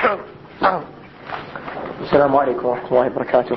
السلام عليكم ورحمة الله وبركاته.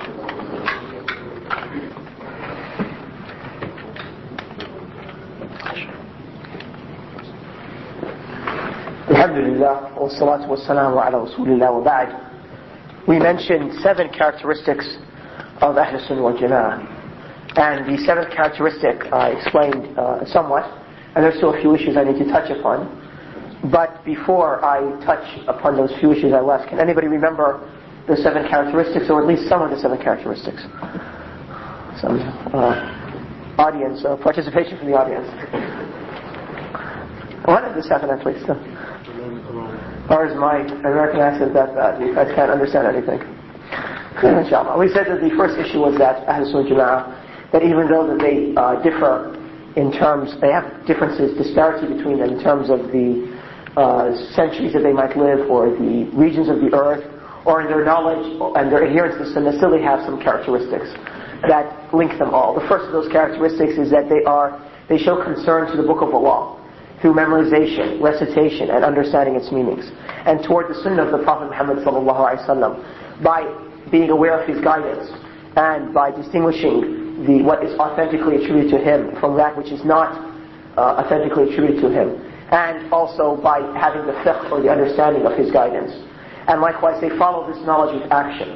الحمد لله والصلاة والسلام على رسول الله وبعد. We mentioned 7 characteristics of Ahl Sunnah wal Jama'ah, and the 7th characteristic I explained somewhat, and there's still a few issues I need to touch upon. But before I touch upon those few issues I left, can anybody remember the 7 characteristics, or at least some of the 7 characteristics? Some audience participation from the audience. One of the 7 at least. Or is my American accent that bad? You guys can't understand anything. Inshallah. We said that the first issue was that Ahl Sunnah Jama'ah, that even though that they differ in terms, they have differences, disparity between them in terms of the centuries that they might live, or the regions of the earth, or in their knowledge and their adherence to Sunnah, still they have some characteristics that link them all. The first of those characteristics is that they show concern to the Book of Allah through memorization, recitation, and understanding its meanings, and toward the Sunnah of the Prophet Muhammad ﷺ by being aware of his guidance and by distinguishing what is authentically attributed to him from that which is not authentically attributed to him, and also by having the fiqh, or the understanding of his guidance. And likewise, they follow this knowledge with action,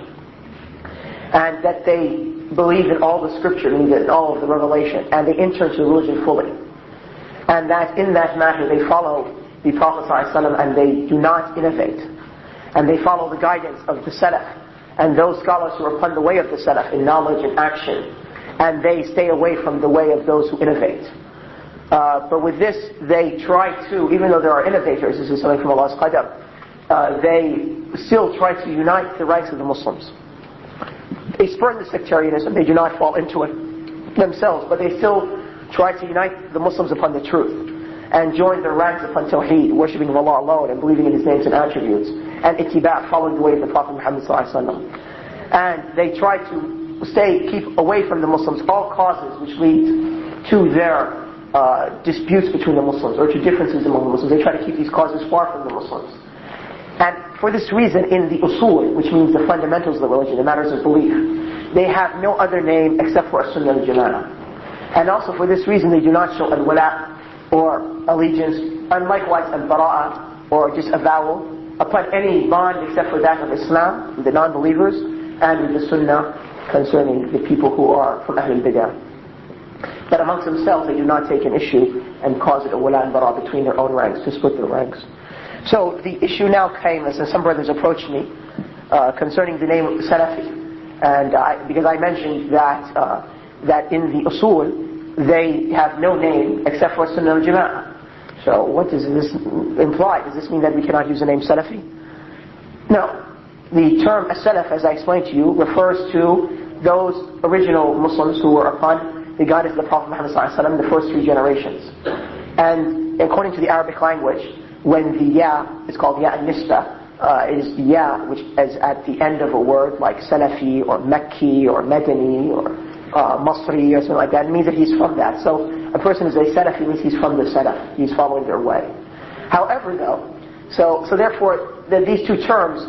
and that they believe in all the scripture, meaning in all of the revelation, and they enter into the religion fully, and that in that matter they follow the Prophet ﷺ, and they do not innovate, and they follow the guidance of the Salaf and those scholars who are upon the way of the Salaf in knowledge and action, and they stay away from the way of those who innovate. But with this, they try to, even though there are innovators, this is something from Allah's qadar, they still try to unite the ranks of the Muslims. They spurn the sectarianism, they do not fall into it themselves, but they still try to unite the Muslims upon the truth, and join their ranks upon Tawheed, worshipping of Allah alone, and believing in His names and attributes, and ittiba', following the way of the Prophet Muhammad ﷺ. And they try to keep away from the Muslims all causes which lead to their disputes between the Muslims, or to differences among the Muslims. They try to keep these causes far from the Muslims. And for this reason, in the usul, which means the fundamentals of the religion, the matters of belief, they have no other name except for As-Sunnah al-Jama'ah. And also for this reason, they do not show al-wala, or allegiance, and likewise al-bara'ah, or just avowal, upon any bond except for that of Islam, with the non-believers, and with the Sunnah concerning the people who are from Ahlul Bidah. But amongst themselves, they do not take an issue and cause it a wala and bara between their own ranks, to split their ranks. So the issue now came as some brothers approached me concerning the name of the Salafi, and because I mentioned that in the usul they have no name except for Sunnah al-Jama'ah. So what does this imply? Does this mean that we cannot use the name Salafi? No. The term as-Salaf, as I explained to you, refers to those original Muslims who were upon the guidance of the Prophet Muhammad ﷺ, the first 3 generations. And according to the Arabic language, when the ya is called ya al-nisba, is the ya which is at the end of a word like Salafi or Makki or Madani or Masri or something like that, it means that he's from that. So a person is a Salafi means he's from the Salaf, he's following their way. However though, so therefore these 2 terms,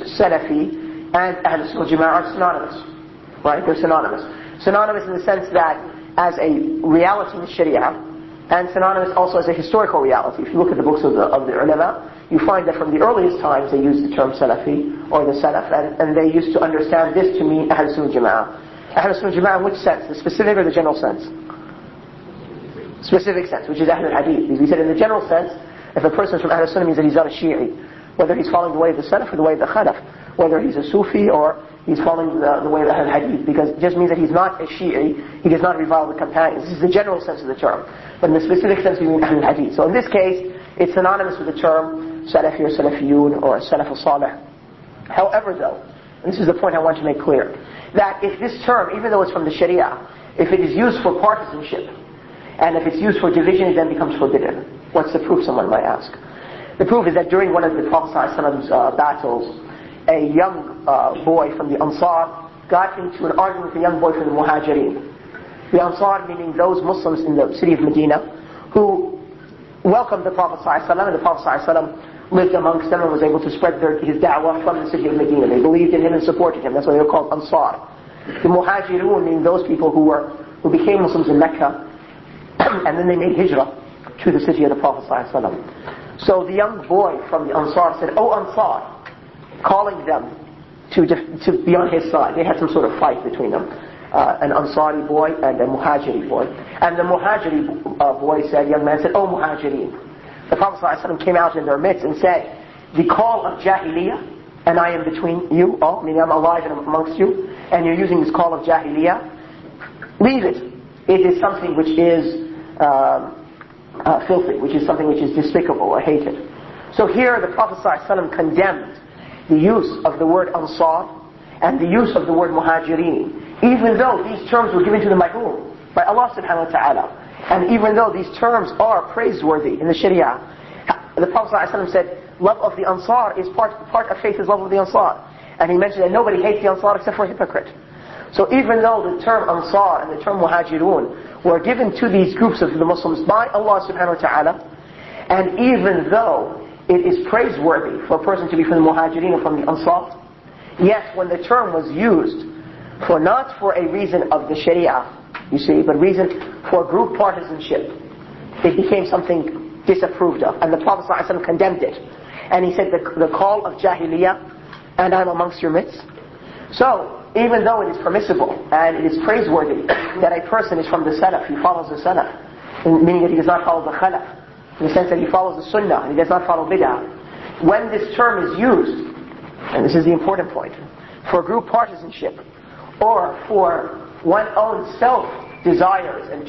Salafi and Ahl Sunnah Jama'ah, are synonymous. Right? They're synonymous. Synonymous in the sense that as a reality in the Sharia, and synonymous also as a historical reality. If you look at the books of the ulama, you find that from the earliest times they used the term Salafi, or the Salaf, and they used to understand this to mean Ahl Sunnah Jama'ah. Ahl Sunnah Jama'ah in which sense? The specific or the general sense? Specific sense, which is Ahl al-Hadith. Because we said in the general sense, if a person is from Ahl Sunnah means that he's not a Shi'i, whether he's following the way of the Salaf or the way of the Khalaf, whether he's a Sufi or he's following the way of the Hadith, because it just means that he's not a Shi'i, he does not revile the companions. This is the general sense of the term. But in the specific sense we mean Ahlul Hadith. So in this case, it's synonymous with the term Salafi or Salafiyun or Salaf al-Salih. However though, and this is the point I want to make clear, that if this term, even though it's from the Sharia, if it is used for partisanship, and if it's used for division, it then becomes forbidden. What's the proof, someone might ask? The proof is that during one of the Prophet's battles, a young boy from the Ansar got into an argument with a young boy from the Muhajirin. The Ansar, meaning those Muslims in the city of Medina, who welcomed the Prophet ﷺ, and the Prophet ﷺ lived amongst them and was able to spread his da'wah from the city of Medina. They believed in him and supported him. That's why they were called Ansar. The Muhajirun mean those people who became Muslims in Mecca and then they made hijrah to the city of the Prophet ﷺ. So the young boy from the Ansar said, "Oh Ansar," calling them to be on his side. They had some sort of fight between them. An Ansari boy and a Muhajiri boy. And the Muhajiri young man said, "Oh Muhajirin." The Prophet ﷺ came out in their midst and said, "The call of Jahiliyyah, and I am between you all, meaning I'm alive and amongst you, and you're using this call of Jahiliyyah, leave it. It is something which is filthy, which is something which is despicable or hated." So here the Prophet ﷺ condemned the use of the word Ansar and the use of the word Muhajirin, even though these terms were given to the Ma'um by Allah subhanahu wa ta'ala. And even though these terms are praiseworthy in the Sharia, the Prophet ﷺ said, love of the Ansar is part of faith is love of the Ansar. And he mentioned that nobody hates the Ansar except for a hypocrite. So even though the term Ansar and the term Muhajirun were given to these groups of the Muslims by Allah subhanahu wa ta'ala, and even though it is praiseworthy for a person to be from the Muhajirin or from the Ansar, yet when the term was used not for a reason of the Sharia, you see, but reason for group partisanship, it became something disapproved of. And the Prophet ﷺ condemned it. And he said, the call of Jahiliyyah, and I'm amongst your midst. So, even though it is permissible and it is praiseworthy that a person is from the Salaf, he follows the Salaf, meaning that he does not follow the Khalaf, in the sense that he follows the Sunnah and he does not follow Bid'ah. When this term is used, and this is the important point, for group partisanship or for one's own self-desires and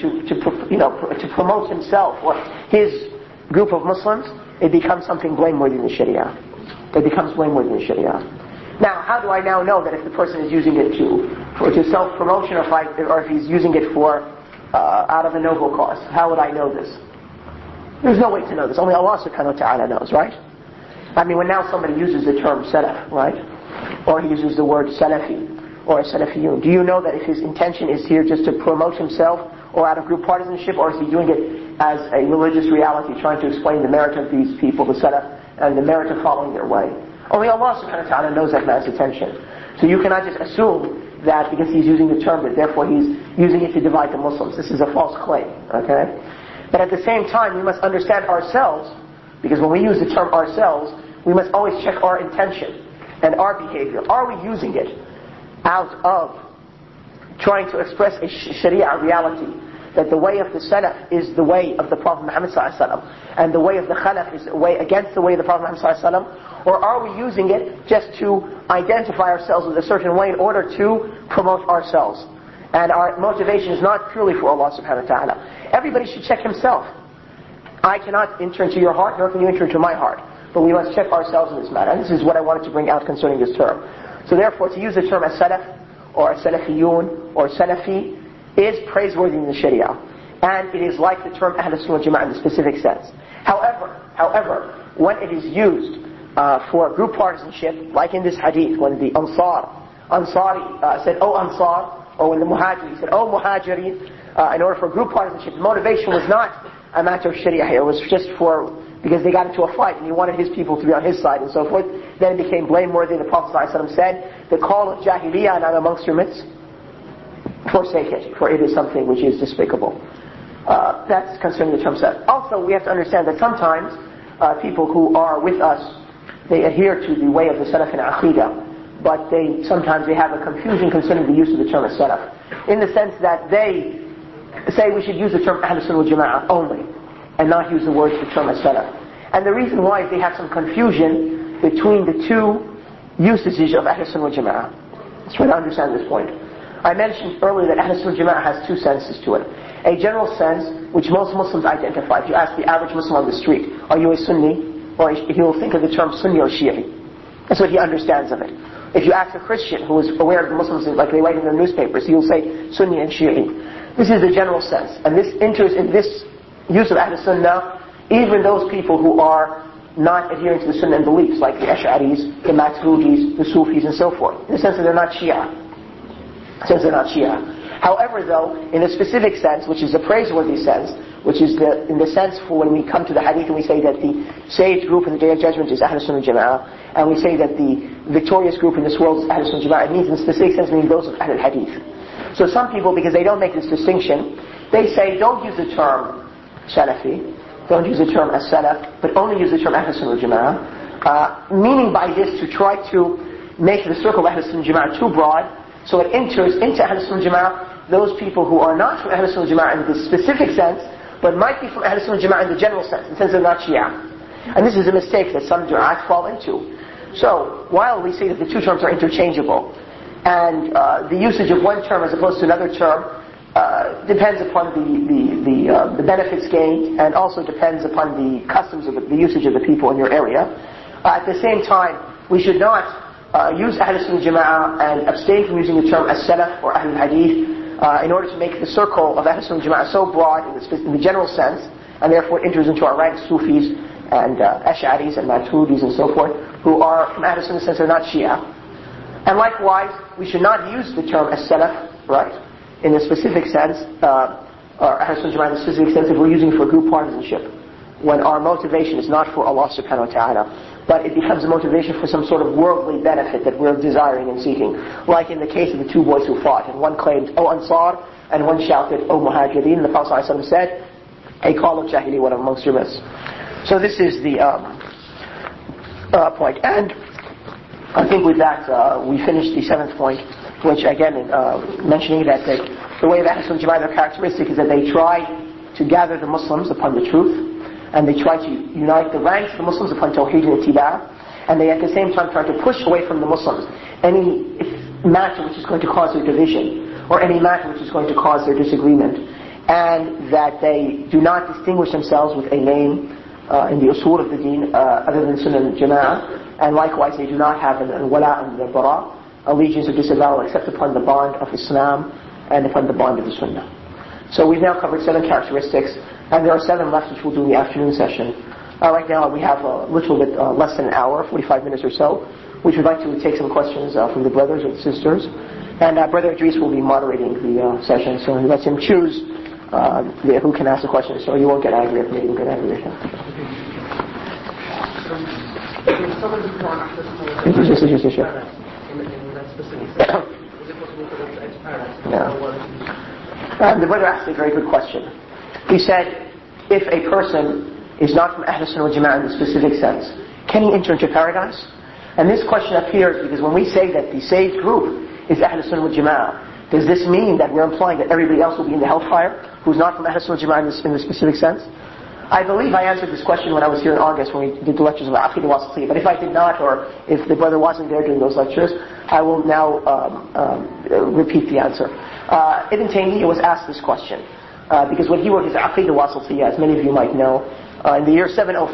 to promote himself or his group of Muslims, it becomes something blameworthy in the Sharia. It becomes blameworthy in the Sharia. Now, how do I now know that if the person is using it to self-promotion or if he's using it for out of a noble cause? How would I know this? There's no way to know this. Only Allah subhanahu wa ta'ala knows, right? I mean, when now somebody uses the term Salaf, right? Or he uses the word Salafi or Salafiyun, do you know that if his intention is here just to promote himself or out of group partisanship, or is he doing it as a religious reality, trying to explain the merit of these people, the Salaf, and the merit of following their way? Only Allah subhanahu wa ta'ala knows that man's intention. So you cannot just assume that because he's using the term that therefore he's using it to divide the Muslims. This is a false claim, okay? But at the same time, we must understand ourselves, because when we use the term ourselves, we must always check our intention and our behavior. Are we using it out of trying to express a Sharia reality, that the way of the Salaf is the way of the Prophet Muhammad ﷺ, and the way of the Khalaf is the way against the way of the Prophet Muhammad ﷺ? Or are we using it just to identify ourselves with a certain way in order to promote ourselves? And our motivation is not purely for Allah subhanahu wa ta'ala. Everybody should check himself. I cannot enter into your heart, nor can you enter into my heart. But we must check ourselves in this matter. And this is what I wanted to bring out concerning this term. So therefore, to use the term as Salaf, or Salafiyun, or Salafi, is praiseworthy in the Sharia. And it is like the term Ahl Sunnah wal Jama'ah in the specific sense. However, when it is used for group partisanship, like in this hadith, when the Ansari said, "Oh Ansar," or when the Muhajiri said, "Oh Muhajiri," in order for group partisanship, the motivation was not a matter of Sharia here. It was just because they got into a fight and he wanted his people to be on his side and so forth. Then it became blameworthy. The Prophet ﷺ said, "The call of Jahiliyyah and I'm amongst your midst, forsake it, for it is something which is despicable." That's concerning the term Salaf. Also, we have to understand that sometimes people who are with us, they adhere to the way of the Salaf in Aqidah, but sometimes they have a confusion concerning the use of the term Salaf, in the sense that they say we should use the term Ahl Sunnah wal Jama'ah only, and not use the term Salaf. And the reason why is they have some confusion between the two usages of Ahl Sunnah wal Jama'ah. Let's try to understand this point. I mentioned earlier that Ahl Sunnah wal Jama'ah has two senses to it. A general sense, which most Muslims identify. If you ask the average Muslim on the street, are you a Sunni? Or he will think of the term Sunni or Shi'i. That's what he understands of it. If you ask a Christian who is aware of the Muslims, like they write in their newspapers, he will say Sunni and Shi'i. This is the general sense. And this enters in this use of Ahl Sunnah, even those people who are not adhering to the Sunnah and beliefs, like the Ash'aris, the Maturidis, the Sufis, and so forth. In the sense that they're not Shia. However, though, in a specific sense, which is a praiseworthy sense, which is in the sense for when we come to the hadith and we say that the saved group in the Day of Judgment is Ahl Sunnah Jama'ah, and we say that the victorious group in this world is Ahl Sunnah Jama'ah, it means in specific sense meaning those of Ahl Hadith. So some people, because they don't make this distinction, they say don't use the term Salafi, don't use the term as-Salaf, but only use the term Ahl Sunnah Jama'ah, meaning by this to try to make the circle of Ahl Sunnah Jama'ah too broad, so it enters into Ahl Sunnah Jama'ah those people who are not from Ahl Sunnah Jama'ah in the specific sense, but might be from Ahl Sunnah Jama'ah in the general sense, in the sense they're not Shia. And this is a mistake that some du'at fall into. So, while we say that the two terms are interchangeable, and the usage of one term as opposed to another term depends upon the benefits gained, and also depends upon the customs of the usage of the people in your area. At the same time, we should not use Ahl Sunnah Jama'ah and abstain from using the term as-Salaf or Ahl Hadith in order to make the circle of Ahl Sunnah Jama'ah so broad in the general sense, and therefore it enters into our ranks Sufis and Ash'aris and Maturidis and so forth, who are from Ahl Sunnah sense they're not Shia. And likewise, we should not use the term as-Salaf, right, in the specific sense, or Ahl Sunnah Jama'ah in the specific sense if we're using it for group partisanship, when our motivation is not for Allah subhanahu wa ta'ala, but it becomes a motivation for some sort of worldly benefit that we're desiring and seeking. Like in the case of the two boys who fought, and one claimed, "O Ansar," and one shouted, "O Muhajirin," and the Prophet ﷺ said, "A call of Jahili, one amongst your midst." So this is the point. And I think with that, we finished the seventh point, which again, mentioning that the way of Ahl Sunnah Jama'ah, their characteristic is that they try to gather the Muslims upon the truth, and they try to unite the ranks of the Muslims upon Tawheed and Ittiba', and they at the same time try to push away from the Muslims any matter which is going to cause their division, or any matter which is going to cause their disagreement, and that they do not distinguish themselves with a name in the usul of the deen other than Sunnah Jama'ah, and likewise they do not have an wala and the bara, allegiance or disavowal, except upon the bond of Islam and upon the bond of the Sunnah. So we've now covered 7 characteristics, and there are 7 left which we'll do in the afternoon session. Right now we have a little bit less than an hour, 45 minutes or so, which we'd like to take some questions from the brothers or the sisters. And Brother Idris will be moderating the session, so he lets him choose who can ask the question, so you won't get angry if you get angry with him. The brother asked a very good question. He said, if a person is not from Ahl Sunnah wal Jama'ah in the specific sense, can he enter into paradise? And this question appears because when we say that the saved group is Ahl Sunnah wal Jama'ah, does this mean that we're implying that everybody else will be in the hellfire who's not from Ahl Sunnah wal Jama'ah in the specific sense? I believe I answered this question when I was here in August when we did the lectures of Aqidah Wasatiyah. But if I did not, or if the brother wasn't there during those lectures, I will now repeat the answer. Ibn Taymiyyah was asked this question because when he wrote his Aqidah Wasatiyah, as many of you might know, in the year 705,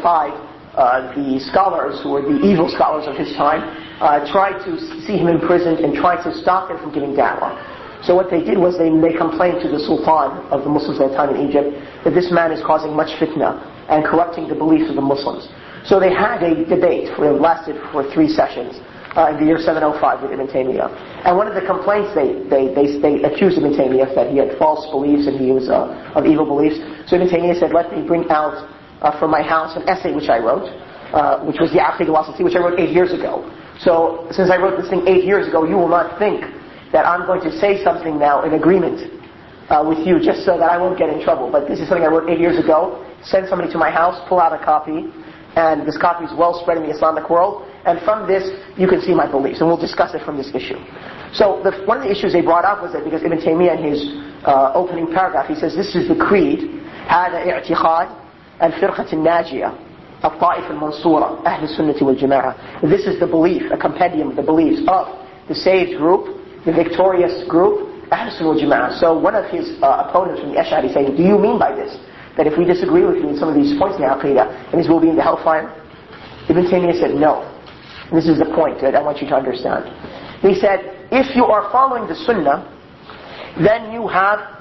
the scholars, who were the evil scholars of his time, tried to see him imprisoned and tried to stop him from giving da'wah. So what they did was they complained to the Sultan of the Muslims at the time in Egypt that this man is causing much fitna and corrupting the beliefs of the Muslims. So they had a debate that lasted for 3 sessions in the year 705 with Ibn Taymiyyah. And one of the complaints they accused Ibn Taymiyyah that he had false beliefs and he was of evil beliefs. So Ibn Taymiyyah said, let me bring out from my house an essay which I wrote, which was the Aqidah Wasatiyah, which I wrote 8 years ago. So since I wrote this thing 8 years ago, you will not think that I'm going to say something now in agreement with you just so that I won't get in trouble. But this is something I wrote 8 years ago. Send somebody to my house, pull out a copy, and this copy is well spread in the Islamic world. And from this, you can see my beliefs, and we'll discuss it from this issue. So one of the issues they brought up was that because Ibn Taymiyyah in his opening paragraph, he says this is the creed, هذا اعتقاد الفرقة الناجية الطائفة المنصورة أهل السنة والجماعة. This is the belief, a compendium of the beliefs of the saved group, the victorious group, Ahl Sunnah wal Jama'ah. So one of his opponents from the Ash'ari saying, do you mean by this that if we disagree with you in some of these points in the Aqidah, then we'll be in the hellfire? Ibn Taymiyyah said no. And this is the point that I want you to understand. He said, if you are following the Sunnah, then you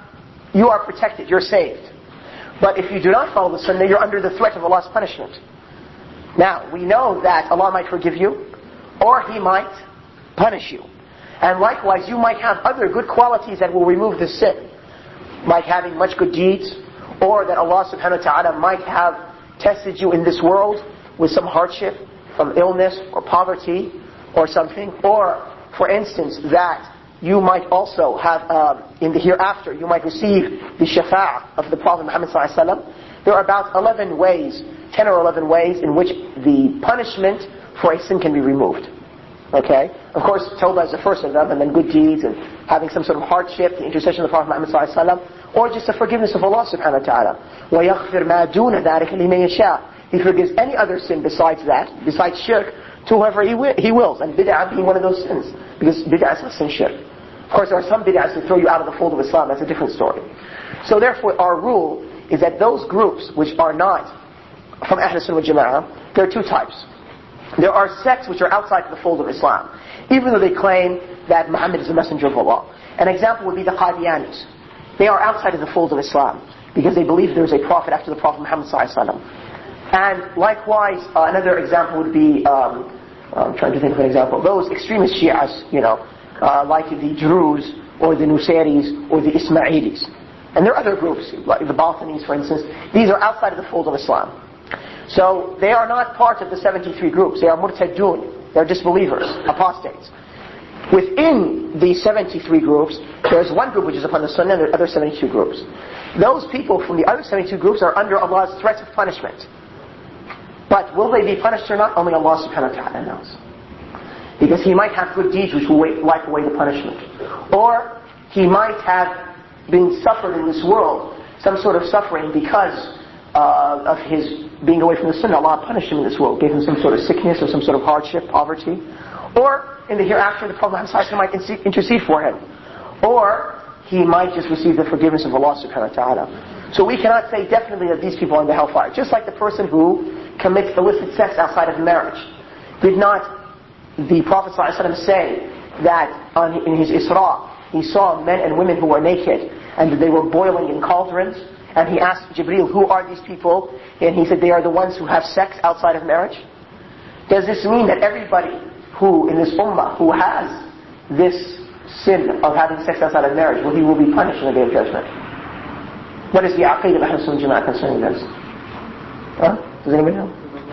are protected, you're saved. But if you do not follow the Sunnah, you're under the threat of Allah's punishment. Now, we know that Allah might forgive you, or He might punish you. And likewise, you might have other good qualities that will remove the sin, like having much good deeds, or that Allah subhanahu wa ta'ala might have tested you in this world with some hardship from illness or poverty or something, or for instance that you might also have in the hereafter you might receive the shafa'ah of the Prophet Muhammad sallallahu alaihi wasallam. There are about 11 ways, 10 or 11 ways in which the punishment for a sin can be removed. Okay? Of course, tawbah is the first of them, and then good deeds and having some sort of hardship, the intercession of the Prophet Muhammad sallallahu alaihi wasallam, or just the forgiveness of Allah subhanahu wa ta'ala. وَيَغْفِرْ مَا دُونَ ذَلِكَ لِمَن يَشَاءُ. He forgives any other sin besides that, besides shirk, to whoever He wills. And bid'ah being one of those sins, because bid'ah is less than shirk. Of course, there are some bid'ahs that throw you out of the fold of Islam. That's a different story. So therefore, our rule is that those groups which are not from Ahl Sunnah wal Jama'ah, there are two types. There are sects which are outside the fold of Islam, even though they claim that Muhammad is the messenger of Allah. An example would be the Qadianis. They are outside of the fold of Islam because they believe there is a prophet after the Prophet Muhammad sallallahu alaihi wasallam. And likewise, another example would be, I'm trying to think of an example, those extremist Shias, like the Druze or the Nusayris or the Ismailis. And there are other groups, like the Bathanis for instance. These are outside of the fold of Islam. So they are not part of the 73 groups. They are murtadun. They are disbelievers, apostates. Within the 73 groups, there's one group which is upon the Sunnah and there are other 72 groups. Those people from the other 72 groups are under Allah's threats of punishment. But will they be punished or not? Only Allah subhanahu wa ta'ala knows. Because He might have good deeds which will wipe away the punishment. Or He might have been suffered in this world, some sort of suffering because of His being away from the Sunnah. Allah punished Him in this world, gave Him some sort of sickness or some sort of hardship, poverty. Or in the hereafter, the Prophet might intercede for him. Or he might just receive the forgiveness of Allah subhanahu wa ta'ala. So we cannot say definitely that these people are in the hellfire. Just like the person who commits illicit sex outside of marriage. Did not the Prophet ﷺ say that in his Isra, he saw men and women who were naked and that they were boiling in cauldrons? And he asked Jibreel, who are these people? And he said, they are the ones who have sex outside of marriage. Does this mean that everybody who in this ummah who has this sin of having sex outside of marriage, he will be punished in the Day of Judgment? What is the aqeedah of Ahl Sunnah Jama'ah concerning this? Does anybody know?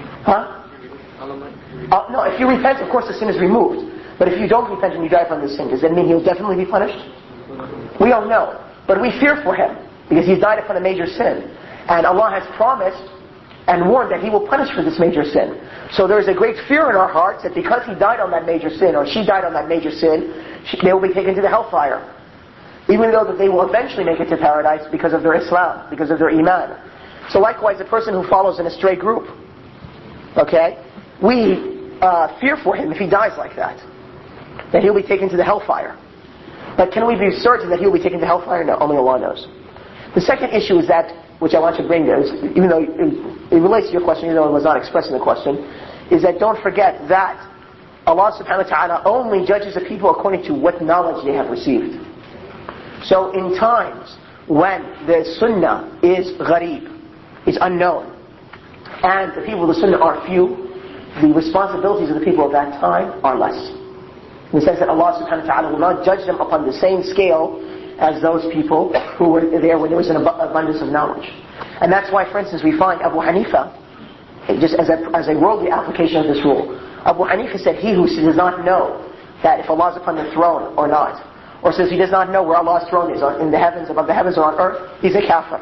No, if you repent, of course the sin is removed. But if you don't repent and you die from this sin, does that mean he'll definitely be punished? We don't know. But we fear for him, because he's died upon a major sin. And Allah has promised and warned that He will punish for this major sin. So there is a great fear in our hearts that because he died on that major sin, or she died on that major sin, they will be taken to the hellfire. Even though that they will eventually make it to paradise because of their Islam, because of their Iman. So likewise, the person who follows in a stray group, okay, we fear for him if he dies like that he'll be taken to the hellfire. But can we be certain that he'll be taken to hellfire? No, only Allah knows. The second issue is that, which I want to bring there, is, even though it relates to your question, even though it was not expressed in the question, is that don't forget that Allah subhanahu wa ta'ala only judges the people according to what knowledge they have received. So in times when the sunnah is gharib, is unknown, and the people of the sunnah are few, the responsibilities of the people of that time are less. In the sense that Allah subhanahu wa ta'ala will not judge them upon the same scale as those people who were there when there was an abundance of knowledge. And that's why, for instance, we find Abu Hanifa, just as a worldly application of this rule, Abu Hanifa said, he who does not know that if Allah is upon the throne or not, or says he does not know where Allah's throne is, in the heavens, above the heavens or on earth, he's a kafir.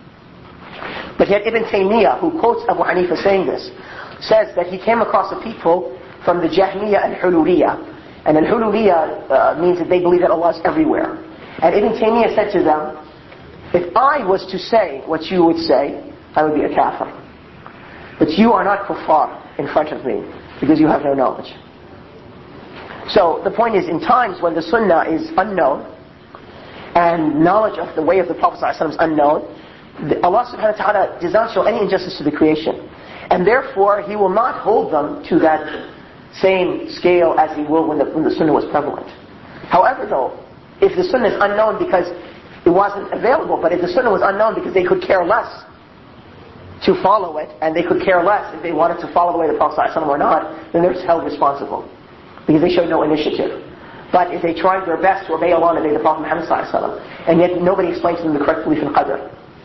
But yet Ibn Taymiyyah, who quotes Abu Hanifa saying this, says that he came across the people from the Jahmiyyah and Hululiyah. And Al-Hululiyah means that they believe that Allah is everywhere. And Ibn Taymiyyah said to them, if I was to say what you would say, I would be a kafir. But you are not kuffar in front of me, because you have no knowledge. So the point is, in times when the sunnah is unknown, and knowledge of the way of the Prophet ﷺ is unknown, Allah subhanahu wa ta'ala does not show any injustice to the creation. And therefore, He will not hold them to that same scale as He will when the sunnah was prevalent. However though, if the sunnah is unknown because it wasn't available, but if the sunnah was unknown because they could care less to follow it, and they could care less if they wanted to follow the way of the Prophet ﷺ or not, then they're held responsible, because they showed no initiative. But if they tried their best to obey Allah and obey the Prophet Muhammad ﷺ, and yet nobody explained to them the correct belief in Qadr,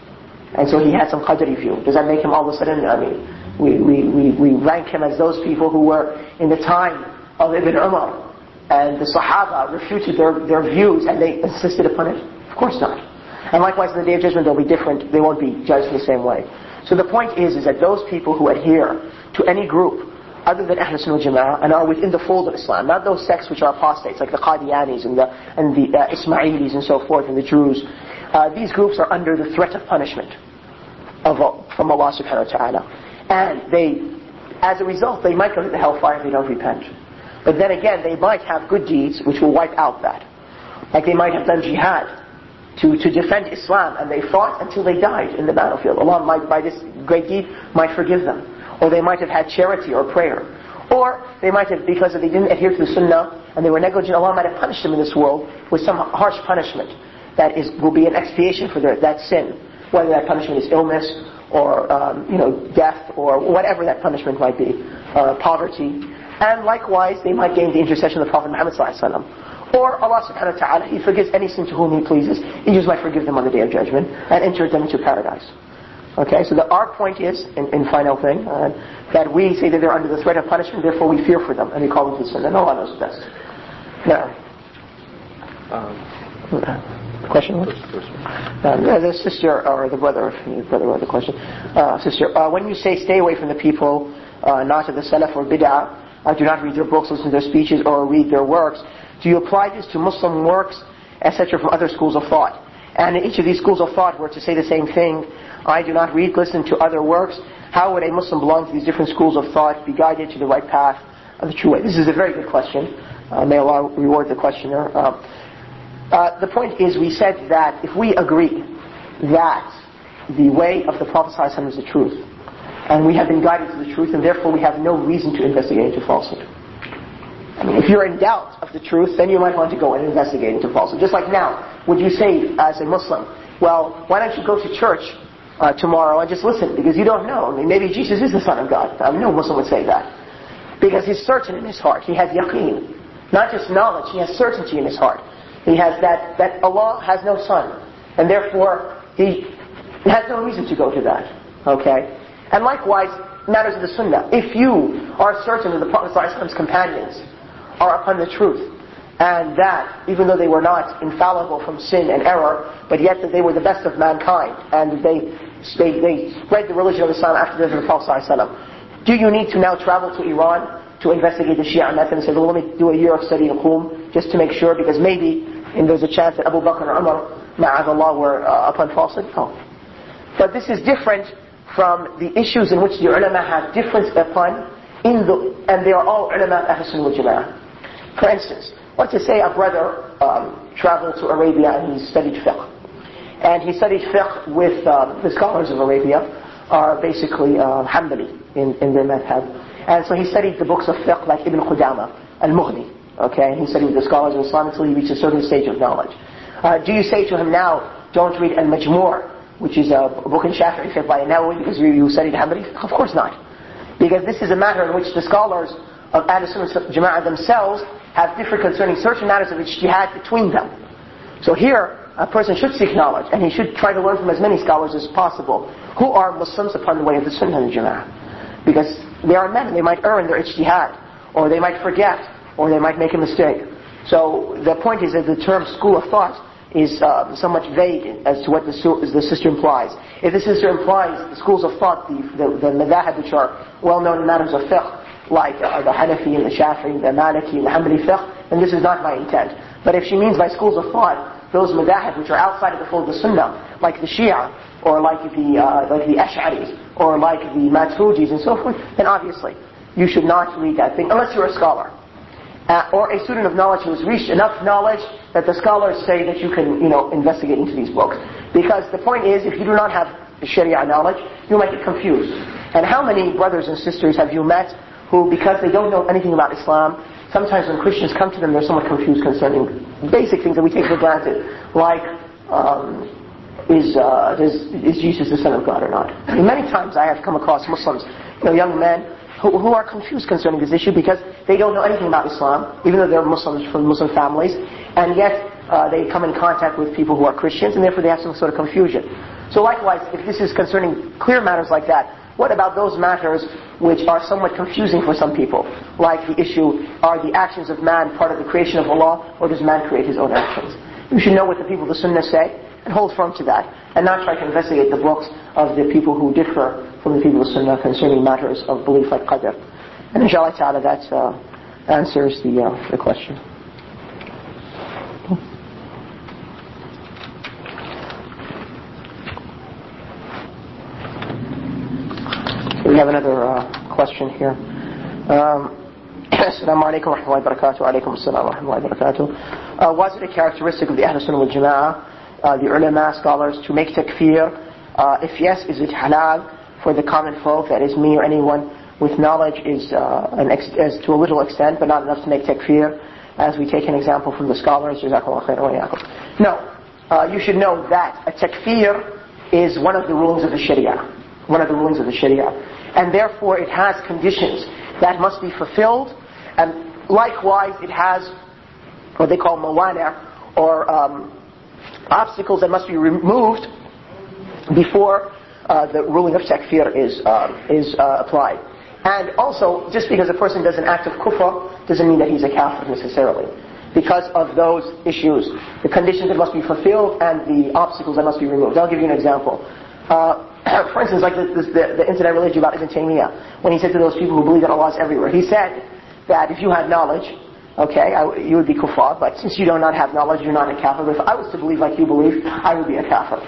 And so he had some Qadri view. Does that make him all of a sudden, we rank him as those people who were in the time of Ibn Umar, and the Sahaba refuted their views and they insisted upon it? Of course not. And likewise, in the Day of Judgment, they'll be different. They won't be judged in the same way. So the point is that those people who adhere to any group other than Ahl Sunnah wal Jama'ah and are within the fold of Islam, not those sects which are apostates like the Qadianis and the Ismailis and so forth and the Druze, these groups are under the threat of punishment from Allah subhanahu wa ta'ala. And as a result, they might go to the hellfire if they don't repent. But then again, they might have good deeds which will wipe out that. Like they might have done jihad to defend Islam, and they fought until they died in the battlefield. Allah might, by this great deed, might forgive them. Or they might have had charity or prayer. Or they might have, because they didn't adhere to the Sunnah and they were negligent, Allah might have punished them in this world with some harsh punishment that will be an expiation for that sin. Whether that punishment is illness or death or whatever that punishment might be, poverty. And likewise, they might gain the intercession of the Prophet Muhammad sallallahu alaihi wasallam. Or Allah subhanahu wa ta'ala, He forgives any sin to whom He pleases. He just might forgive them on the Day of Judgment and enter them into paradise. Okay, so our point is, in final thing, that we say that they're under the threat of punishment, therefore we fear for them, and we call them to the Sunnah. No one knows best. Now, question? The sister, or the brother, the question. Sister, when you say stay away from the people, not of the Salaf or Bid'ah, do not read their books, listen to their speeches, or read their works, do you apply this to Muslim works, etc., from other schools of thought? And each of these schools of thought were to say the same thing. I do not read, listen to other works. How would a Muslim belong to these different schools of thought be guided to the right path of the true way? This is a very good question. May Allah reward the questioner. The point is, we said that if we agree that the way of the Prophet ﷺ is the truth, and we have been guided to the truth, and therefore we have no reason to investigate into falsehood. I mean, if you're in doubt of the truth, then you might want to go and investigate into falsehood. Just like now, would you say as a Muslim, well, why don't you go to church tomorrow and just listen, because you don't know. I mean, maybe Jesus is the Son of God. No Muslim would say that. Because he's certain in his heart. He has yaqeen. Not just knowledge, he has certainty in his heart. He has that Allah has no son. And therefore, he has no reason to go to that. Okay? And likewise, matters of the Sunnah. If you are certain that the Prophet ﷺ's companions are upon the truth, and that, even though they were not infallible from sin and error, but yet that they were the best of mankind, and they spread the religion of Islam after the death of the Prophet ﷺ, do you need to now travel to Iran to investigate the Shia method and say, well, let me do a year of study in Qum, just to make sure, because maybe there's a chance that Abu Bakr or Umar, ma'azallah, were upon falsehood? No. But this is different from the issues in which the ulama have difference upon, and they are all ulama of Ahl Sunnah wal Jama'ah. For instance, let's just say a brother traveled to Arabia and he studied fiqh. And he studied fiqh with the scholars of Arabia are basically Hanbali in their madhab. And so he studied the books of fiqh like Ibn Qudama, Al-Mughni. Okay, and he studied the scholars of Islam until he reached a certain stage of knowledge. Do you say to him now, don't read Al-Majmur, which is a book in Shafi'i fiqh by Nawawi, because you studied Hanbali? Of course not. Because this is a matter in which the scholars of Ahl Sunnah Jama'ah themselves have different concerning certain matters of ijtihad between them. So here, a person should seek knowledge, and he should try to learn from as many scholars as possible who are Muslims upon the way of the Sunnah and Jama'ah. Because they are men, they might err in their ijtihad, or they might forget, or they might make a mistake. So the point is that the term school of thought is somewhat vague as to what the sister implies. If the sister implies the schools of thought, the madhahib which are well known in matters of fiqh, like the Hanafi and the Shafi'i, the Maliki and the Hanbali fiqh, then this is not my intent. But if she means by schools of thought, those madhahib which are outside of the fold of the Sunnah, like the Shia, or like the Ash'aris, or like the Maturidis and so forth, then obviously you should not read that thing, unless you're a scholar. Or a student of knowledge who has reached enough knowledge that the scholars say that you can, investigate into these books. Because the point is, if you do not have Sharia knowledge, you might get confused. And how many brothers and sisters have you met who, because they don't know anything about Islam, sometimes when Christians come to them, they're somewhat confused concerning basic things that we take for granted, like, is Jesus the Son of God or not? I mean, many times I have come across Muslims, young men, who are confused concerning this issue because they don't know anything about Islam, even though they're Muslims from Muslim families, and yet they come in contact with people who are Christians, and therefore they have some sort of confusion. So likewise, if this is concerning clear matters like that, what about those matters which are somewhat confusing for some people? Like the issue, are the actions of man part of the creation of Allah, or does man create his own actions? You should know what the people of the Sunnah say, and hold firm to that, and not try to investigate the books of the people who differ from the people of the Sunnah concerning matters of belief like Qadr. And inshallah ta'ala that answers the question. We have another question here. Assalamu alaikum wa rahmatullahi wa barakatuh. Alaikum assalam wa rahmatullahi wa barakatuh. Was it a characteristic of the Ahl Sunnah wal Jama'ah, the ulama, scholars, to make takfir? If yes, is it halal for the common folk, that is me or anyone with knowledge, is to a little extent, but not enough to make takfir, as we take an example from the scholars? Jazakumullah khairan wa iyyakum. No, you should know that a takfir is one of the rulings of the Sharia. One of the rulings of the Sharia. And therefore it has conditions that must be fulfilled, and likewise it has what they call mawani', or obstacles that must be removed before the ruling of takfir is applied. And also, just because a person does an act of kufr doesn't mean that he's a kafir necessarily. Because of those issues, the conditions that must be fulfilled and the obstacles that must be removed. I'll give you an example. For instance, like the incident I related to you about Ibn Taymiyyah, when he said to those people who believe that Allah is everywhere, he said that if you had knowledge, okay, you would be kuffar, but since you do not have knowledge, you're not a kafir. But if I was to believe like you believe, I would be a kafir.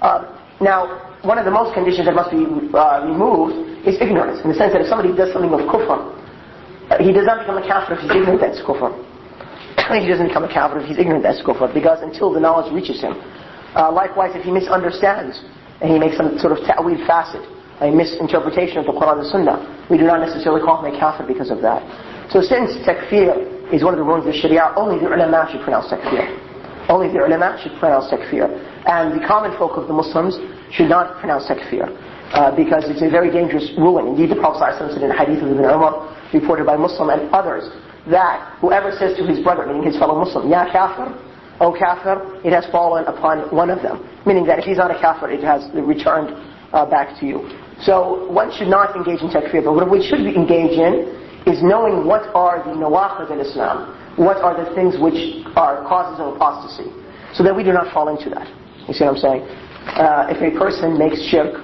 Now, one of the most conditions that must be removed is ignorance, in the sense that if somebody does something of kufr, he does not become a kafir if he's ignorant that's kufr. He doesn't become a kafir if he's ignorant that's kufr, because until the knowledge reaches him. Likewise, if he misunderstands, and he makes some sort of ta'wil fasid, a misinterpretation of the Quran and Sunnah, we do not necessarily call him a kafir because of that. So since takfir is one of the rulings of the Sharia, only the ulama should pronounce takfir. Only the ulama should pronounce takfir. And the common folk of the Muslims should not pronounce takfir, because it's a very dangerous ruling. Indeed, the Prophet ﷺ said in a hadith of Ibn Umar, reported by Muslim and others, that whoever says to his brother, meaning his fellow Muslim, Ya kafir, O kafir, it has fallen upon one of them. Meaning that if he's not a kafir, it has returned back to you. So one should not engage in takfir, but what we should engage in is knowing what are the nawaqid in Islam, what are the things which are causes of apostasy, so that we do not fall into that. You see what I'm saying? If a person makes shirk,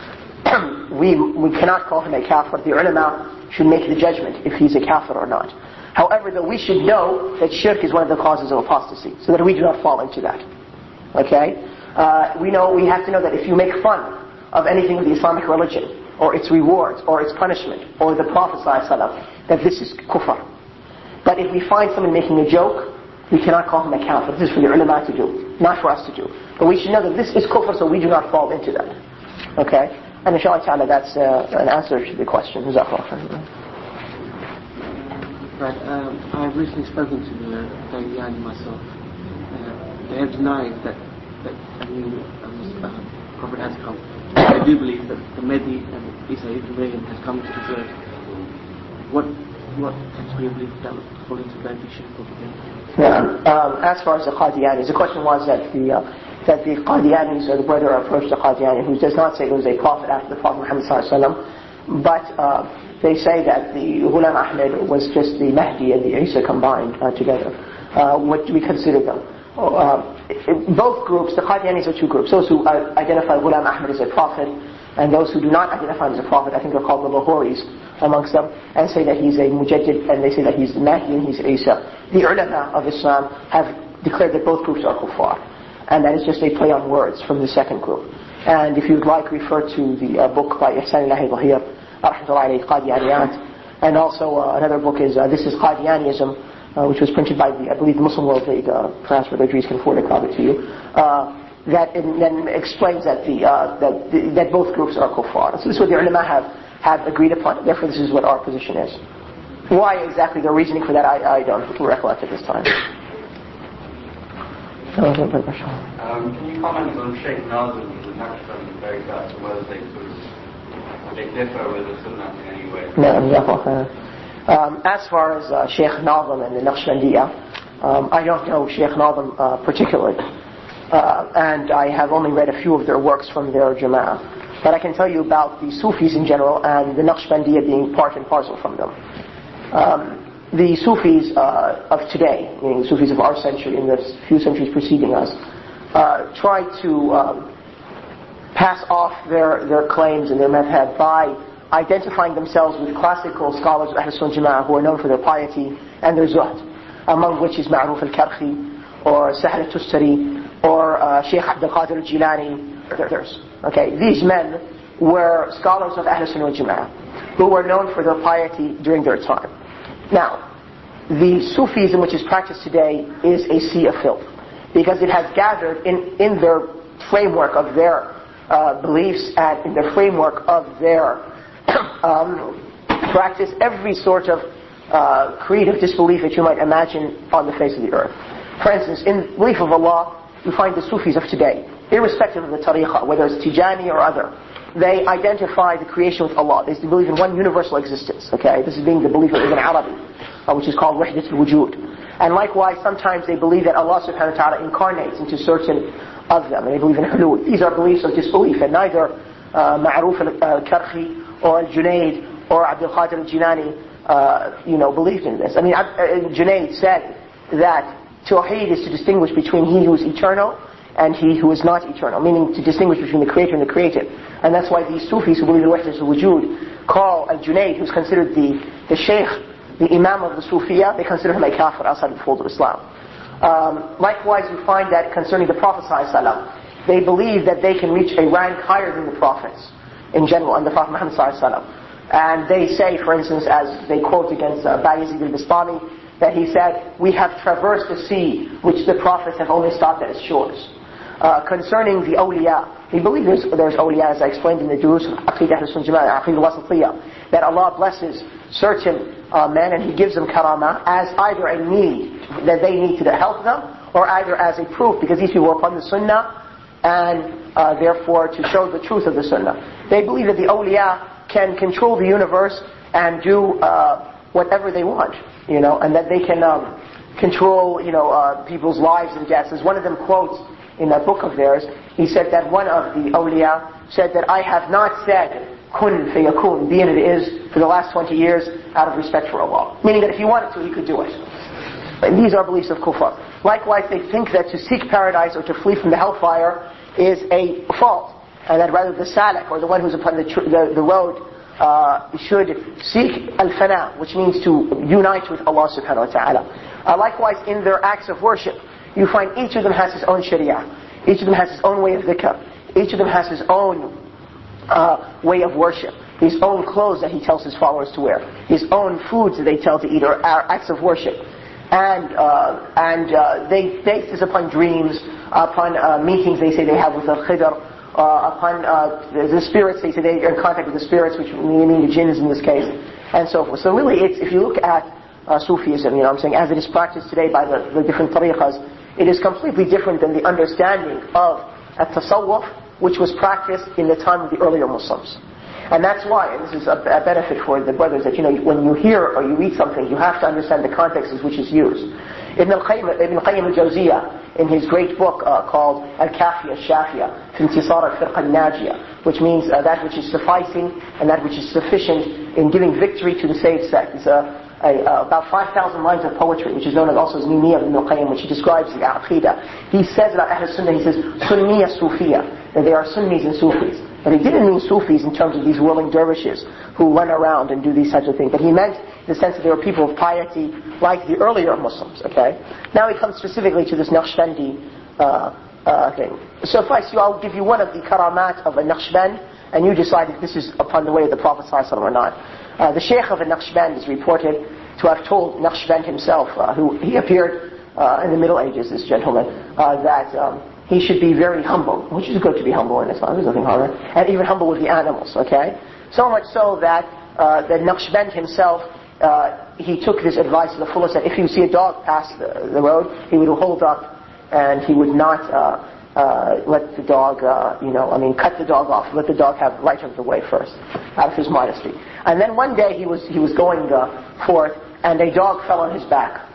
we cannot call him a kafir. The ulama should make the judgment if he's a kafir or not. However, though, we should know that shirk is one of the causes of apostasy, so that we do not fall into that. Okay? We have to know that if you make fun of anything of the Islamic religion, or its rewards, or its punishment, or the Prophet ﷺ, that this is kufr. But if we find someone making a joke, we cannot call him a kafir. This is for the ulama to do, not for us to do. But we should know that this is kufr, so we do not fall into that. Okay? And inshallah ta'ala, that's an answer to the question. Right, I've recently spoken to the Qadiani myself. They have denied that a new prophet has come. They do believe that the Mahdi and Isa ibn Maryam has come to this earth. What do you believe that would fall into the shirk propaganda? As far as the Qadianis, the question was that the Qadianis, or the brother approached the Qadiani, who does not say there was a prophet after the Prophet Muhammad ﷺ, but they say that the Ghulam Ahmad was just the Mahdi and the Isa combined together. What do we consider them? Both groups, the Qadianis are two groups. Those who identify Ghulam Ahmad as a prophet, and those who do not identify him as a prophet, I think they're called the Lahoris amongst them, and say that he's a Mujaddid, and they say that he's the Mahdi and he's Isa. The ulama of Islam have declared that both groups are kuffar, and that is just a play on words from the second group. And if you would like, refer to the book by Ihsan al-Lahir, Qadianiyat, and also another book is This is Qadianism, which was printed by I believe the Muslim World League, perhaps Brother Idris can afford to copy to you. That then explains that that both groups are kuffar. So this is what the ulama have agreed upon. Therefore, this is what our position is. Why exactly the reasoning for that, I don't recollect at this time. Can you comment on Sheikh Nazim and the Naqshbandi and Baghdad, and whether they differ with the Sunnah in any way? As far as Sheikh Nazim and the Naqshbandiya, I don't know Sheikh Nazim particularly. and I have only read a few of their works from their Jama'ah. But I can tell you about the Sufis in general and the Naqshbandiyya being part and parcel from them. The Sufis of today, meaning the Sufis of our century and the few centuries preceding us, try to pass off their claims and their madhab by identifying themselves with classical scholars of Ahl Sunnah Jama'ah who are known for their piety and their zuhd, among which is Ma'ruf al-Karhi, or Sahl al-Tustari, or Shaykh Abdul Qadir al-Jilani, others. Okay, these men were scholars of Ahl Sunnah Jama'ah who were known for their piety during their time. Now, the Sufism which is practiced today is a sea of filth, because it has gathered in their framework of their beliefs and in the framework of their practice every sort of creed of disbelief that you might imagine on the face of the earth. For instance, in belief of Allah, you find the Sufis of today, irrespective of the tariqah, whether it's Tijani or other, they identify the creation with Allah. They believe in one universal existence. Okay, this is being the belief of Ibn Arabi, which is called Wahdat al-Wujud. And likewise, sometimes they believe that Allah subhanahu wa ta'ala incarnates into certain of them, and they believe in hulul. These are beliefs of disbelief, and neither Ma'ruf al-Karhi or al-Junayd or Abdul Qadir al-Jilani believed in this. I mean, Junayd said that Tawheed is to distinguish between he who is eternal and he who is not eternal, meaning to distinguish between the creator and the created. And that's why these Sufis who believe in Wahdat al-Wujud call al-Junayd, who's considered the Shaykh, the Imam of the Sufiya, they consider him a kafir outside the fold of Islam. Likewise, you find that concerning the Prophet ﷺ, they believe that they can reach a rank higher than the Prophets in general, and the Prophet Muhammad ﷺ. And they say, for instance, as they quote against Bayezid al-Bistami, that he said, "We have traversed the sea which the Prophets have only stopped at its shores." Concerning the awliya, we believe there's awliya, as I explained in the Durus of Aqidah Ahl Sunnah Jama'ah, Aqidah Wasatiyah, that Allah blesses certain men and He gives them karamah as either a need that they need to help them, or either as a proof because these people were upon the Sunnah and therefore to show the truth of the Sunnah. They believe that the awliya can control the universe and do whatever they want, and that they can control people's lives and deaths. As one of them quotes in a book of theirs, he said that one of the awliya said that I have not said kun fayakun, be and it is, for the last 20 years out of respect for Allah. Meaning that if he wanted to, he could do it. And these are beliefs of kufar. Likewise, they think that to seek paradise or to flee from the hellfire is a fault, and that rather the salik, or the one who's upon the road, should seek al-fana, which means to unite with Allah subhanahu wa ta'ala. Likewise, in their acts of worship, you find each of them has his own sharia. Each of them has his own way of dhikr. Each of them has his own way of worship. His own clothes that he tells his followers to wear. His own foods that they tell to eat, or acts of worship. And they base this upon dreams, upon meetings they say they have with the khidr, upon the spirits, they say they are in contact with the spirits, which mean the jinns in this case, and so forth. So really, if you look at Sufism, as it is practiced today by the different tariqas, it is completely different than the understanding of at-tasawwuf, which was practiced in the time of the earlier Muslims. And that's why, and this is a benefit for the brothers, that when you hear or you read something, you have to understand the context in which it's used. Ibn Qayyim al-Jawziyah, in his great book called Al-Kafiya al-Shafiya, fi intisar al-firqa al-Najiyah, which means that which is sufficing and that which is sufficient in giving victory to the saved sect. It's about 5,000 lines of poetry, which is known as also as Mimiyya of Ibn Qayyim, which he describes the Aqidah. He says about Ahl Sunnah, he says, Sunniya Sufiya, that they are Sunnis and Sufis. But he didn't mean Sufis in terms of these whirling dervishes who run around and do these types of things. But he meant in the sense that they were people of piety like the earlier Muslims, okay? Now he comes specifically to this Naqshbandi thing. Suffice you, I'll give you one of the karamat of a Naqshband, and you decide if this is upon the way of the Prophet ﷺ or not. The Shaykh of a Naqshband is reported to have told Naqshband himself, who he appeared in the Middle Ages, this gentleman, that he should be very humble, which is good to be humble in Islam, there's nothing harder, and even humble with the animals, okay? So much so that the Naqshband himself, he took this advice to the fullest, that if you see a dog pass the road, he would hold up and he would not let the dog, cut the dog off, let the dog have right of the way first, out of his modesty. And then one day he was going forth, and a dog fell on his back.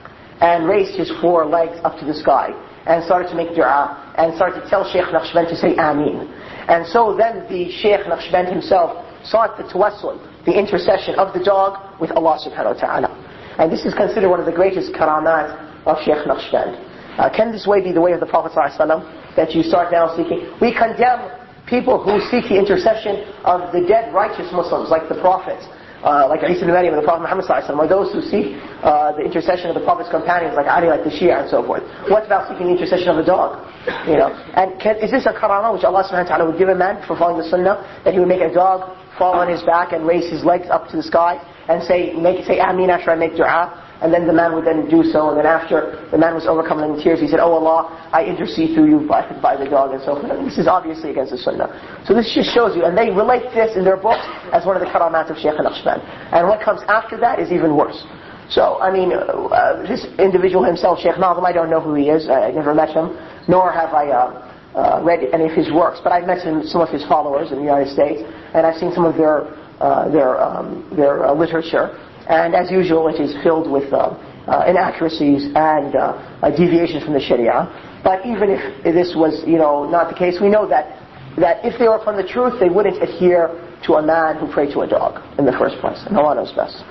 and raised his 4 legs up to the sky and started to make dua and started to tell Shaykh Naqshband to say Ameen. And so then the Shaykh Naqshband himself sought the tawassul, the intercession of the dog with Allah subhanahu wa ta'ala. And this is considered one of the greatest karamat of Shaykh Naqshband. Can this way be the way of the Prophet ﷺ, that you start now seeking? We condemn people who seek the intercession of the dead righteous Muslims, like the prophets, like Isa ibn Maryam and the Prophet Muhammad ﷺ, or those who seek the intercession of the Prophet's companions, like Ali, like the Shia, and so forth. What about seeking the intercession of a dog? And is this a karama which Allah subhanahu wa ta'ala would give a man for following the sunnah, that he would make a dog fall on his back and raise his legs up to the sky and say Ameen after I make dua? And then the man would then do so, and then after the man was overcome in tears, he said, "Oh Allah, I intercede through you by the dog," and so forth. And this is obviously against the sunnah. So this just shows you, and they relate this in their books as one of the karamat of Shaykh Naqshband. And what comes after that is even worse. So, this individual himself, Shaykh Nazim, I don't know who he is. I never met him, nor have I read any of his works. But I've met some of his followers in the United States, and I've seen some of their literature. And as usual, it is filled with inaccuracies and deviations from the Sharia. But even if this was, not the case, we know that if they were from the truth, they wouldn't adhere to a man who prayed to a dog in the first place. And Allah knows best.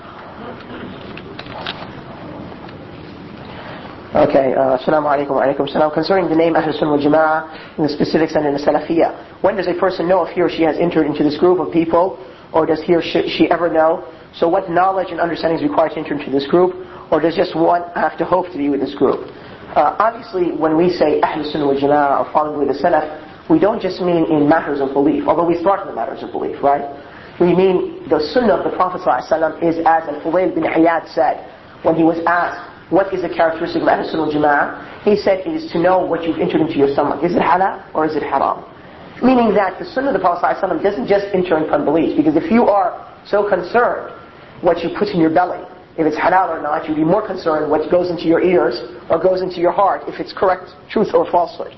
Okay, Assalamu alaikum wa alaikum salam. Concerning the name Ahl Sunnah wal Jama'ah in the specifics and in the Salafiyah, when does a person know if he or she has entered into this group of people, or does he or she ever know? So what knowledge and understanding is required to enter into this group, or does just one have to hope to be with this group? Obviously, when we say Ahl Sunnah wal Jama'ah or following with the Salaf, we don't just mean in matters of belief, although we start in the matters of belief, right? We mean the Sunnah of the Prophet ﷺ is as Al-Fulayl bin Iyad said when he was asked, what is the characteristic of Ahl Sunnah wal Jama'ah? He said, it is to know what you've entered into your stomach. Is it halal or is it haram? Meaning that the Sunnah of the Prophet ﷺ doesn't just enter upon belief, because if you are so concerned what you put in your belly, if it's halal or not, you'd be more concerned what goes into your ears or goes into your heart, if it's correct truth or falsehood.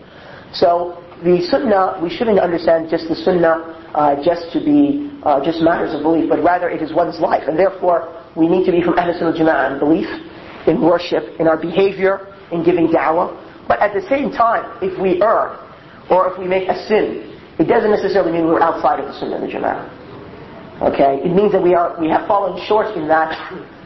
So the sunnah, we shouldn't understand just the sunnah just to be just matters of belief, but rather it is one's life. And therefore, we need to be from Ahl Sunnah Jama'ah in belief, in worship, in our behavior, in giving da'wah. But at the same time, if we err, or if we make a sin, it doesn't necessarily mean we're outside of the Sunnah of the Jama'ah. Okay, it means that we have fallen short in that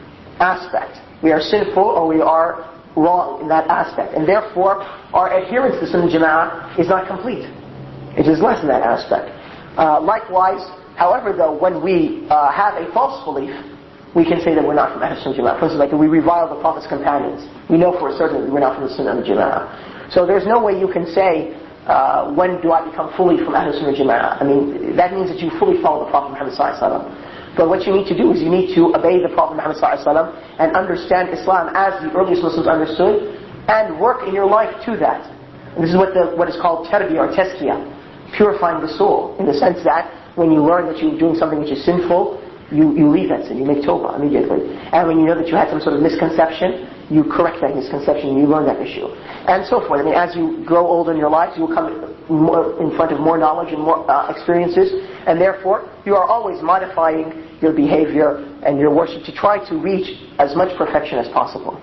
aspect. We are sinful, or we are wrong in that aspect, and therefore our adherence to Sunnah Jama'ah is not complete. It is less in that aspect. Likewise, however, though, when we have a false belief, we can say that we're not from Ahl Sunnah Jama'ah. For instance, like we revile the Prophet's companions, we know for a certain that we're not from the Sunnah of the Jama'ah. So there's no way you can say, when do I become fully from Ahl Sunnah Jama'ah? I mean, that means that you fully follow the Prophet Muhammad sallallahu alaihi wasallam. But what you need to do is you need to obey the Prophet Muhammad sallallahu alaihi wasallam and understand Islam as the earliest Muslims understood, and work in your life to that. And this is what is called tarbiyah or tazkiyah, purifying the soul, in the sense that when you learn that you're doing something which is sinful, you leave that sin, you make tawbah immediately. And when you know that you had some sort of misconception, you correct that misconception, you learn that issue. And so forth. I mean, as you grow older in your life, you will come more in front of more knowledge and more experiences, and therefore, you are always modifying your behavior and your worship to try to reach as much perfection as possible.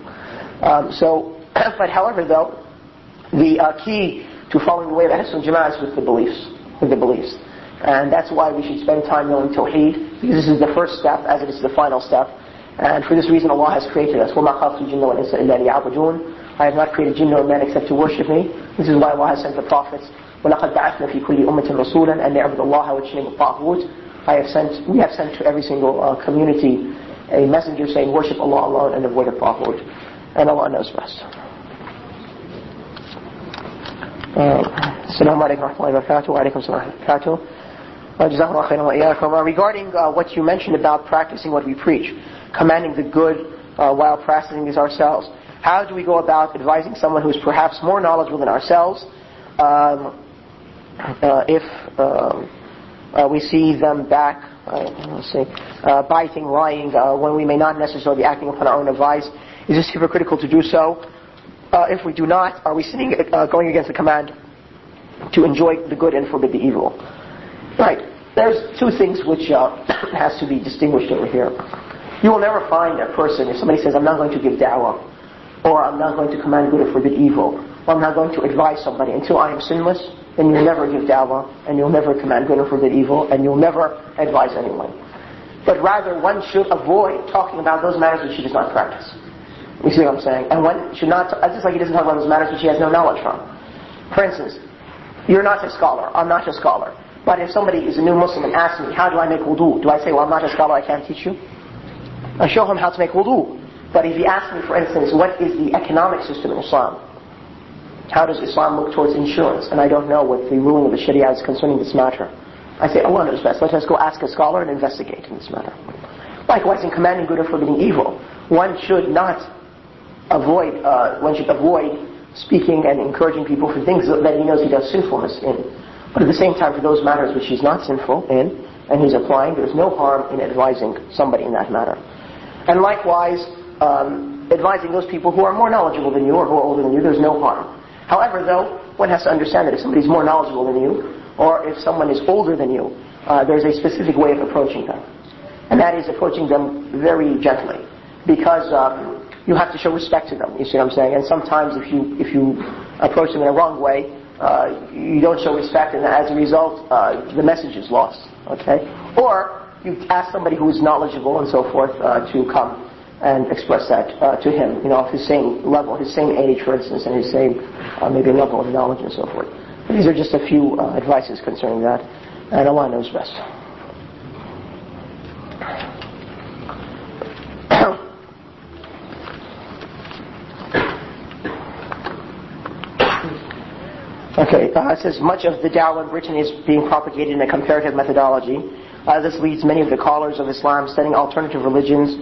But however though, the key to following the way of Ahl Sunnah Jama'ah is with the beliefs. And that's why we should spend time knowing Tawheed, because this is the first step, as it is the final step. And for this reason Allah has created us. وَمَا خَلَقْتُ الْجِنَّ وَالْإِنسَ إِلَّا لِيَعْبُدُونَ I have not created jinn or man except to worship me. This is why Allah has sent the prophets. وَلَقَدْ بَعَثْنَا فِي كُلِّ أُمَّةٍ رَسُولًا أَنْ يَعْبُدُوا اللَّهَ وَاجْتَنِبُوا الطَّاغُوتَ We have sent to every single community a messenger saying, worship Allah alone and avoid the taghut. And Allah knows best. Assalamu alaikum wa rahmatullahi wa barakatuh. Wa alaikum assalam wa barakatuh. Regarding what you mentioned about practicing what we preach, commanding the good while practicing these ourselves, how do we go about advising someone who is perhaps more knowledgeable than ourselves if we see them biting, lying, when we may not necessarily be acting upon our own advice? Is this hypocritical to do so? If we do not, are we sinning, going against the command to enjoy the good and forbid the evil? Right. There's two things which has to be distinguished over here. You will never find a person, if somebody says, I'm not going to give da'wah, or I'm not going to command good or forbid evil, or I'm not going to advise somebody until I am sinless, then you'll never give da'wah, and you'll never command good or forbid evil, and you'll never advise anyone. But rather, one should avoid talking about those matters which he does not practice. You see what I'm saying? And one should not, just like he doesn't talk about those matters which he has no knowledge from. For instance, you're not a scholar, I'm not a scholar. But if somebody is a new Muslim and asks me, how do I make wudu? Do I say, well, I'm not a scholar, I can't teach you? I show him how to make wudu. But if he asks me, for instance, what is the economic system in Islam? How does Islam look towards insurance? And I don't know what the ruling of the Sharia is concerning this matter. I say, Allah knows best. Let us go ask a scholar and investigate in this matter. Likewise, in commanding good or forbidding evil, one should avoid speaking and encouraging people for things that he knows he does sinfulness in. But at the same time, for those matters which he's not sinful in, and he's applying, there's no harm in advising somebody in that matter. And likewise, advising those people who are more knowledgeable than you or who are older than you, there's no harm. However, though, one has to understand that if somebody's more knowledgeable than you, or if someone is older than you, there's a specific way of approaching them. And that is approaching them very gently. Because you have to show respect to them, you see what I'm saying? And sometimes if you approach them in a wrong way, you don't show respect, and as a result, the message is lost. Okay? Or you ask somebody who is knowledgeable and so forth to come and express that to him, of his same level, his same age, for instance, and his same maybe level of knowledge and so forth. But these are just a few advices concerning that, and Allah knows best. Okay, it says much of the da'wah in Britain is being propagated in a comparative methodology. This leads many of the callers of Islam studying alternative religions.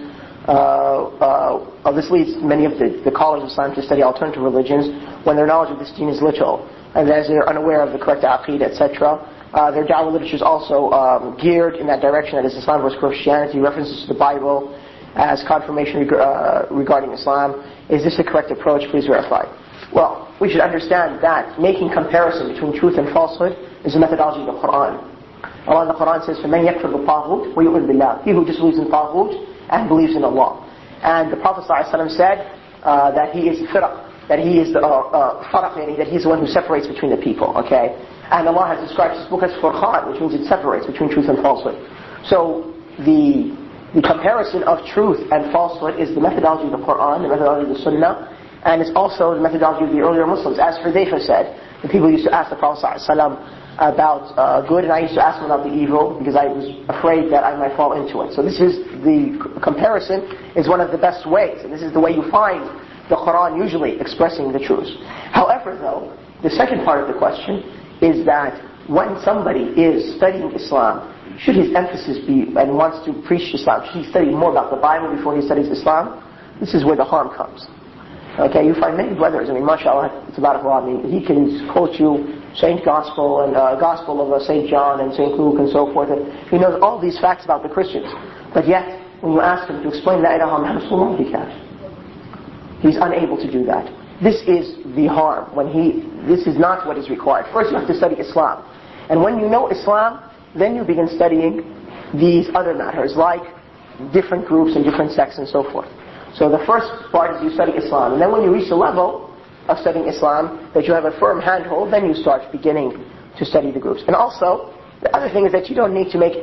This leads many of the callers of Islam to study alternative religions when their knowledge of this deen is little, and as they're unaware of the correct aqeedah, etc. Their da'wah literature is also geared in that direction, that is Islam versus Christianity, references to the Bible as confirmation regarding Islam. Is this the correct approach? Please verify. Well, we should understand that making comparison between truth and falsehood is the methodology of the Quran. Allah in the Quran says, فَمَنْ يَكْفُرْ بِالطَّاغُوتِ وَيُؤْمِنْ بِاللَّهِ. He who disbelieves in Taghut and believes in Allah. And the Prophet ﷺ said that he is firaq, that he is the faraq, meaning that he's the one who separates between the people. Okay, and Allah has described his book as furqan, which means it separates between truth and falsehood. So the comparison of truth and falsehood is the methodology of the Quran, the methodology of the Sunnah, and it's also the methodology of the earlier Muslims. As Hudayfa said, the people used to ask the Prophet ﷺ about good, and I used to ask him about the evil because I was afraid that I might fall into it. So this is the comparison is one of the best ways, and this is the way you find the Quran usually expressing the truths. However, though, the second part of the question is that when somebody is studying Islam, should his emphasis be, and wants to preach Islam, should he study more about the Bible before he studies Islam? This is where the harm comes. Okay, you find many brothers, mashallah, it's about Allah, he can quote you Saint Gospel and Gospel of Saint John and Saint Luke and so forth, and he knows all these facts about the Christians. But yet, when you ask him to explain La ilaha illallah Rasulullah, he can't. He's unable to do that. This is the harm. This is not what is required. First you have to study Islam. And when you know Islam, then you begin studying these other matters, like different groups and different sects and so forth. So the first part is you study Islam. And then when you reach the level of studying Islam, that you have a firm handhold, then you start beginning to study the groups. And also, the other thing is that you don't need to make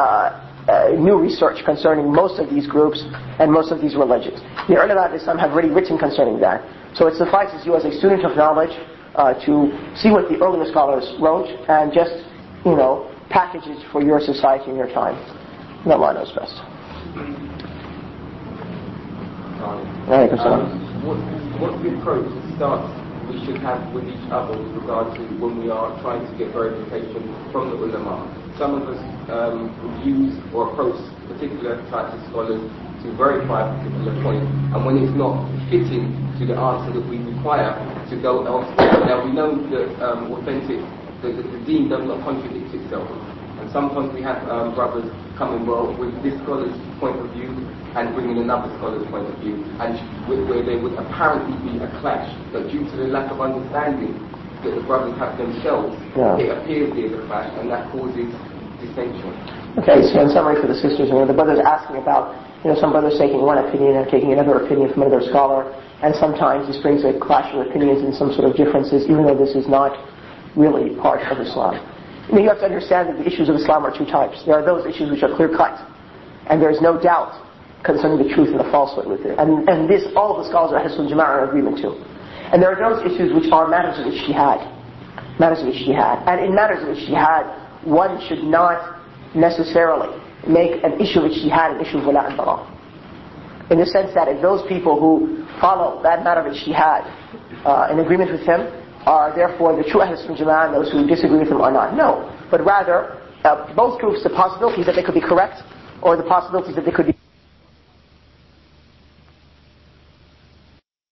new research concerning most of these groups and most of these religions. The ulama of Islam have already written concerning that. So it suffices you as a student of knowledge to see what the earlier scholars wrote and just, package it for your society and your time. And Allah knows best. What's the approach and stance we should have with each other with regard to when we are trying to get verification from the ulama? Some of us use or approach particular types of scholars to verify a particular point, and when it's not fitting to the answer that we require, to go elsewhere. Now we know that the deen does not contradict itself, and sometimes we have brothers coming with this scholar's point of view and bringing another scholar's point of view, and where there would apparently be a clash, but due to the lack of understanding that the brothers have themselves, it appears there's a clash, and that causes dissension. Okay, so in summary for the sisters, the brothers asking about, some brothers taking one opinion and taking another opinion from another scholar, and sometimes this brings a clash of opinions and some sort of differences, even though this is not really part of Islam. You have to understand that the issues of Islam are two types. There are those issues which are clear-cut, and there is no doubt concerning the truth and the falsehood with it. And this, all of the scholars of Ahl Sunnah Jama'ah are in agreement to. And there are those issues which are matters of ijtihad. And in matters of ijtihad, one should not necessarily make an issue of ijtihad an issue of wala' and bara. In the sense that if those people who follow that matter of ijtihad in agreement with him are therefore the true Ahl Sunnah Jama'ah, and those who disagree with him are not. No. But rather, both proves the possibilities that they could be correct, or the possibilities that they could be